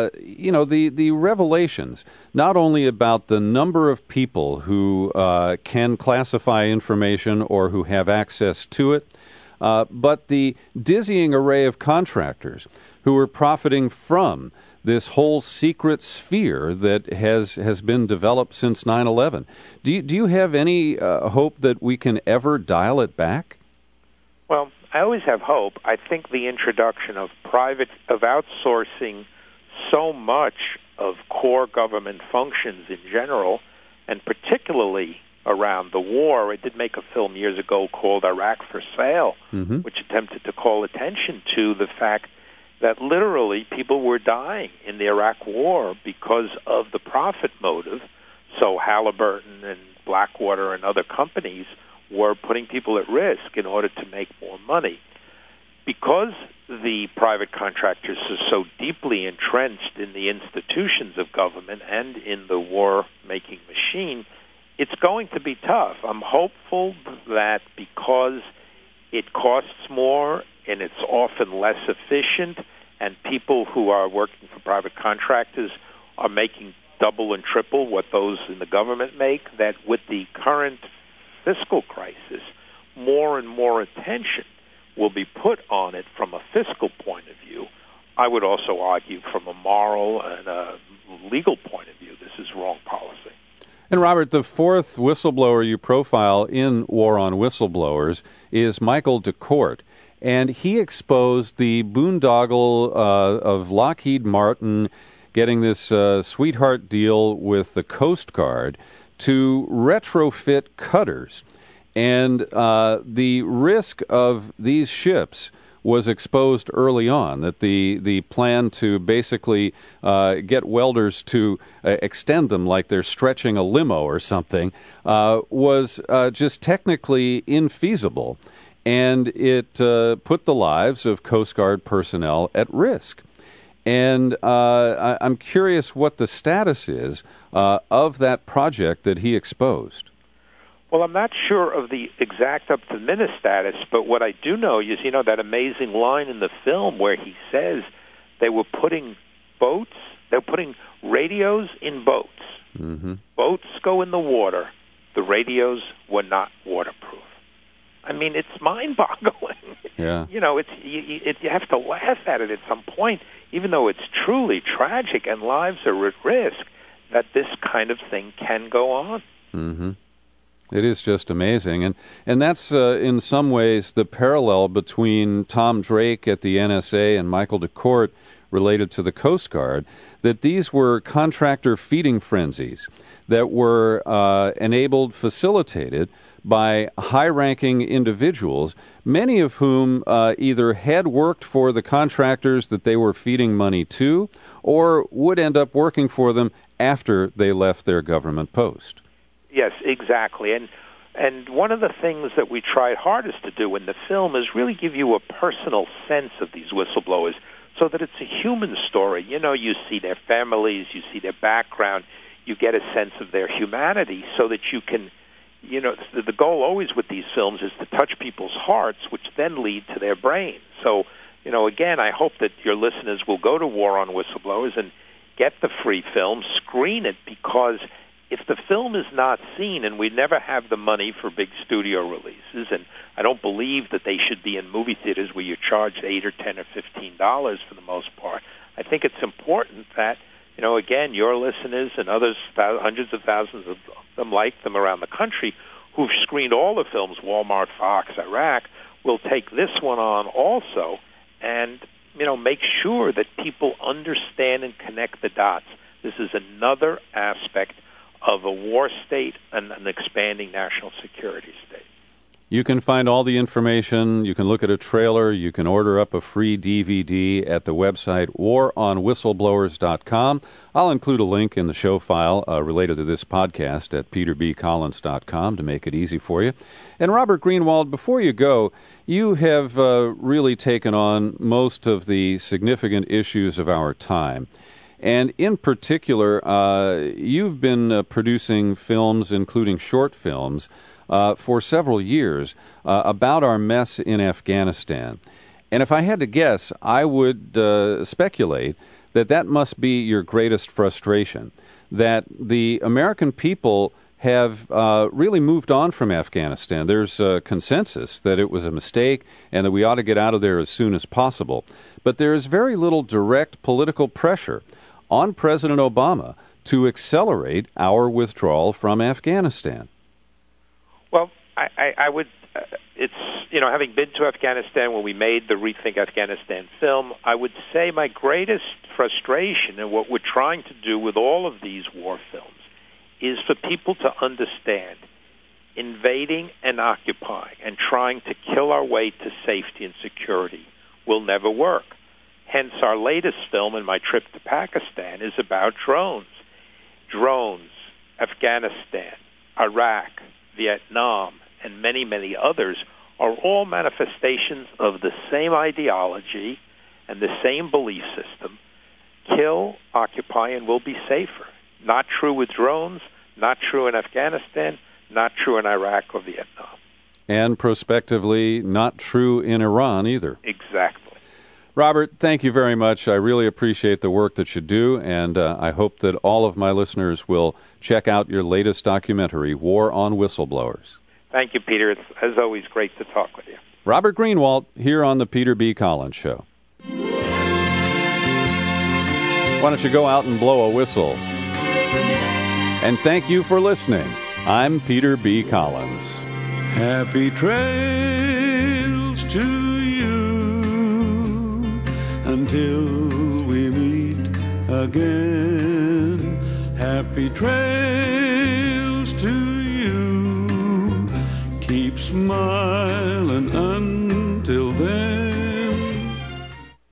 the revelations, not only about the number of people who can classify information or who have access to it, but the dizzying array of contractors who are profiting from this whole secret sphere that has been developed since 9/11. Do you have any hope that we can ever dial it back? Well, I always have hope. I think the introduction of outsourcing so much of core government functions in general, and particularly around the war. I did make a film years ago called Iraq for Sale, which attempted to call attention to the fact that literally people were dying in the Iraq War because of the profit motive. So Halliburton and Blackwater and other companies were putting people at risk in order to make more money. Because the private contractors are so deeply entrenched in the institutions of government and in the war-making machine, it's going to be tough. I'm hopeful that because it costs more and it's often less efficient, and people who are working for private contractors are making double and triple what those in the government make, that with the current fiscal crisis, more and more attention will be put on it from a fiscal point of view. I would also argue from a moral and a legal point of view, this is wrong policy. And Robert, the fourth whistleblower you profile in War on Whistleblowers is Michael DeCourt. And he exposed the boondoggle of Lockheed Martin getting this sweetheart deal with the Coast Guard to retrofit cutters. And the risk of these ships was exposed early on, that the plan to basically get welders to extend them like they're stretching a limo or something was just technically infeasible. And it put the lives of Coast Guard personnel at risk. And I'm curious what the status is of that project that he exposed. Well, I'm not sure of the exact up-to-the-minute status, but what I do know is, that amazing line in the film where he says they were putting radios in boats. Mm-hmm. Boats go in the water. The radios were not waterproof. I mean, it's mind-boggling. Yeah. You have to laugh at it at some point, even though it's truly tragic and lives are at risk, that this kind of thing can go on. Mm-hmm. It is just amazing. And that's, in some ways, the parallel between Tom Drake at the NSA and Michael DeCourt related to the Coast Guard, that these were contractor feeding frenzies that were facilitated by high-ranking individuals, many of whom either had worked for the contractors that they were feeding money to or would end up working for them after they left their government post. Yes, exactly. And one of the things that we tried hardest to do in the film is really give you a personal sense of these whistleblowers so that it's a human story. You see their families, you see their background, you get a sense of their humanity so that you can, the goal always with these films is to touch people's hearts, which then lead to their brains. So, again, I hope that your listeners will go to War on Whistleblowers and get the free film, screen it, because if the film is not seen, and we never have the money for big studio releases, and I don't believe that they should be in movie theaters where you charge $8 or $10 or $15 for the most part, I think it's important that, again, your listeners and others, hundreds of thousands of them like them around the country, who've screened all the films, Walmart, Fox, Iraq, will take this one on also and, make sure that people understand and connect the dots. This is another aspect of a war state and an expanding national security state. You can find all the information. You can look at a trailer. You can order up a free DVD at the website waronwhistleblowers.com. I'll include a link in the show file related to this podcast at peterbcollins.com to make it easy for you. And Robert Greenwald, before you go, you have really taken on most of the significant issues of our time. And in particular, you've been producing films, including short films, for several years about our mess in Afghanistan. And if I had to guess, I would speculate that that must be your greatest frustration, that the American people have really moved on from Afghanistan. There's a consensus that it was a mistake and that we ought to get out of there as soon as possible. But there is very little direct political pressure on President Obama to accelerate our withdrawal from Afghanistan. Well, I would, it's, having been to Afghanistan when we made the Rethink Afghanistan film, I would say my greatest frustration and what we're trying to do with all of these war films is for people to understand invading and occupying and trying to kill our way to safety and security will never work. Hence, our latest film in my trip to Pakistan is about drones. Drones, Afghanistan, Iraq, Vietnam, and many, many others are all manifestations of the same ideology and the same belief system. Kill, occupy, and we'll be safer. Not true with drones, not true in Afghanistan, not true in Iraq or Vietnam. And prospectively, not true in Iran either. Exactly. Robert, thank you very much. I really appreciate the work that you do, and I hope that all of my listeners will check out your latest documentary, War on Whistleblowers. Thank you, Peter. It's, as always, great to talk with you. Robert Greenwald, here on the Peter B. Collins Show. Why don't you go out and blow a whistle? And thank you for listening. I'm Peter B. Collins. Happy trails to you until we meet again. Happy trails to you. Keep smiling